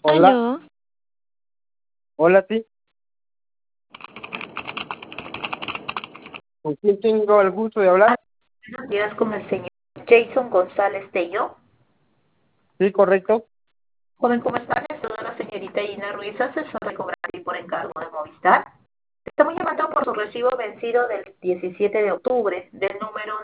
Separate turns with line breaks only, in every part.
Hola,
Aló,
hola, sí. ¿Con quién tengo el gusto de hablar?
Buenos días con el señor Jason González Tello.
Sí, correcto.
Joven, ¿cómo está? Le saluda la señorita Ina Ruiz, asesora de cobrar y por encargo de Movistar. Estamos llamando por su recibo vencido del 17 de octubre del número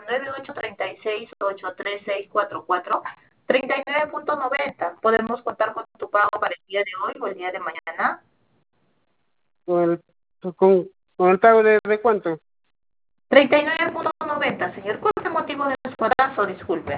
9836836444 39.90. ¿Podemos contar con tu pago para el día de hoy o el día de mañana?
Con el, con el pago de cuánto.
39.90, señor. ¿Cuál es el motivo de su atraso? Disculpe.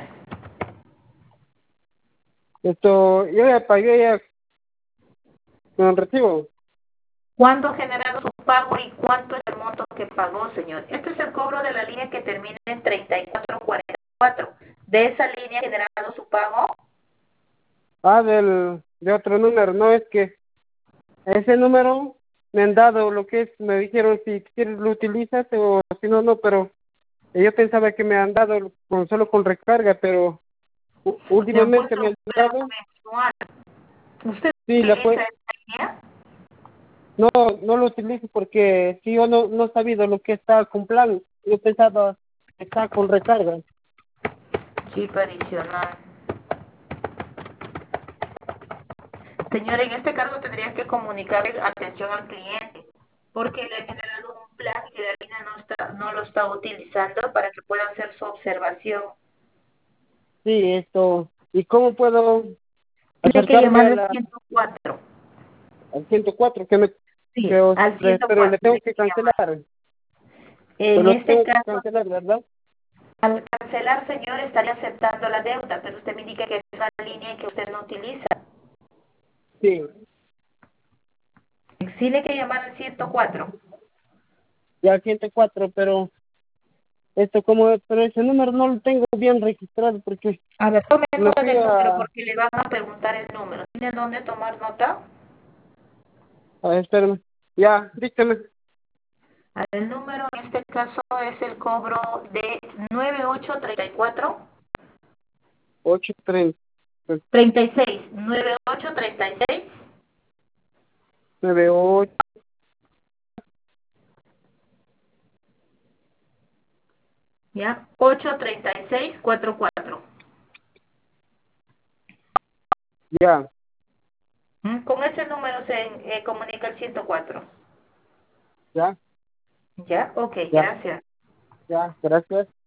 Yo ya pagué ya con el recibo.
¿Cuándo ha generado su pago y cuánto es el monto que pagó, señor? Este es el cobro de la línea que termina en 3444. ¿De esa línea ha generado su pago?
Ah, de otro número. No, es que ese número me han dado lo que es, me dijeron si quieres lo utilizas o si no, no, pero yo pensaba que me han dado solo con recarga, pero
Le han
últimamente
puesto
me
un
han
pago
dado,
mensual. ¿Usted
sí,
utiliza esta línea?
no, no lo utilizo porque si yo no he sabido lo que está con plan, yo pensaba que está con recarga.
Chip adicional. Señor, en este caso tendría que comunicarle atención al cliente, porque le ha generado un plan que la línea no lo está utilizando para que pueda hacer su observación.
Sí, ¿y cómo puedo
Tiene que
acercarme
llamar al 104.
al 104?
Sí, al
Pero
104
le tengo
tiene
que
que llamar.
cancelar,
En
pero lo
este
tengo que
caso,
cancelar, ¿verdad?
al cancelar, señor, estaría aceptando la deuda, pero usted me indica que es una línea que usted no utiliza.
Sí,
Tiene que llamar al 104.
ya 104, pero pero ese número no lo tengo bien registrado porque
A ver, tome
me
nota
fui
del número porque le van a preguntar el número. ¿Tiene dónde tomar nota?
espérame, ya, dígame,
El número en este caso es el cobro de 9834
830,
36 9836
98,
ya 83644.
ya,
Con ese número se comunica el 104.
ya,
¿Ya? Ok,
ya,
gracias.
ya, gracias.